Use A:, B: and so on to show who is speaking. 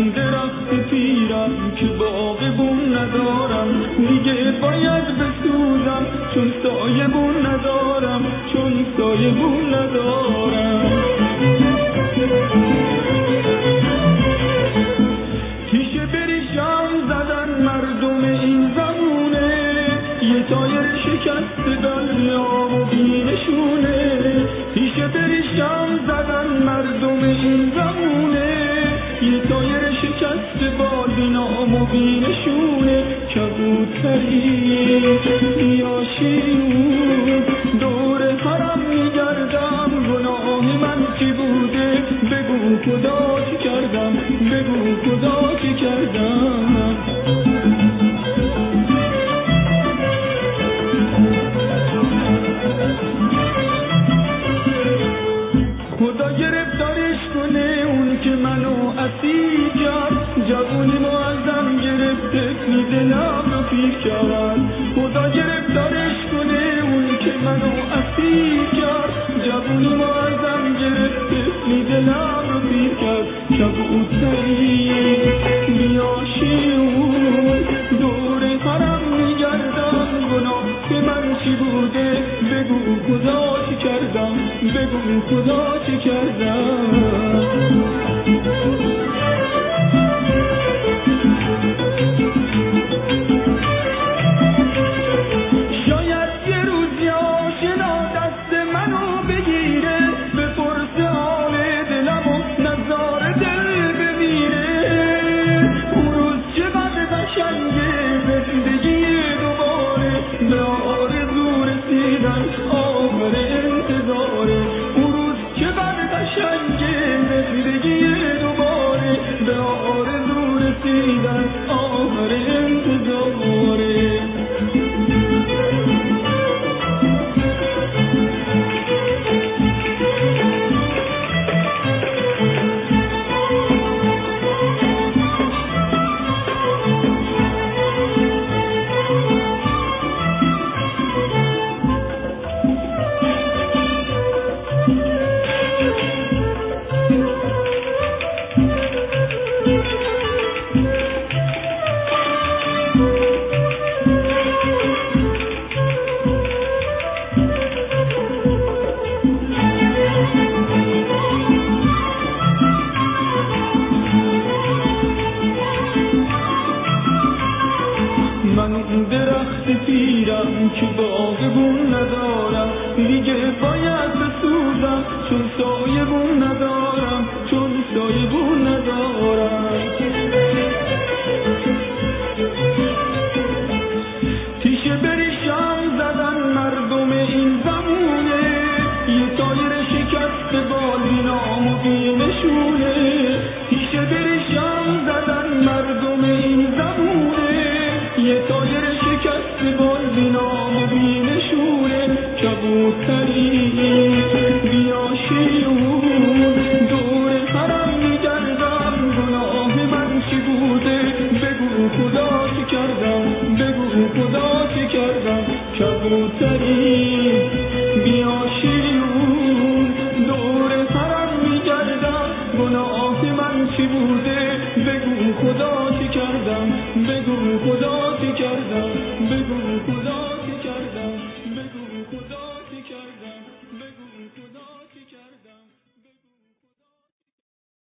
A: درخت پیرم که باغبون ندارم، دیگه باید بسوزم چون سایه بون ندارم، چون سایه بون ندارم. تیشه بریشم زدن مردم این زمونه، یه تایر شکست دنیام و بینشونه. تیشه بریشم زدن مردم این زمونه، یه تایر شکست بالینام و بینشونه. کبوتری یا شیرون دور حرم میگردم، گناه من چی بوده بگو خدا چی کردم، بگو خدا چی کردم. خدا گرفتارش کنه اون که منو اسیر کرد، جوونی ما ازم گرفته دلم رو پیر کرد. خدا گرفتارش کنه اون که منو اسیر کرد، جوونی ما ازم گرفته دلم رو پیر کرد. کبوتری بیا شیرون دور حرم میگردم، گناه من چی بوده بگو خدا چی کردم، بگو خدا چی کردم. شاید یه روزی آشنا دست منو بگیره، بپرسه حال دلم و نظاره دل بمیره. اون روز چقدر قشنگه زندگی دوباره، به آرزو رسیدن آخر انتظاره. اون روز چقدر قشنگه زندگی دوباره، به آرزو رسیدن آخر انتظاره. من درخت پیرم که باغبون ندارم، دیگه باید بسوزم چون سایه بون ندارم، چون سایه بون ندارم. تیشه بریشم زدن مردم این زمونه، یه تایر شکست بالینام و بینشونه. تیشه بریشم زدن مردم این زمونه، یه تایر شکست بالینام و بینشونه. کبوتری بیا شیرون دور حرم میگردم، گناه من چی بوده بگو خدا چی کردم، بگو خدا چی کردم. کبوتری بیا شیرون دور حرم میگردم، گناه من چی بوده بگو خدا چی کردم، بگو خدا چی کردم، بگو خدا چی کردم، بگو خدا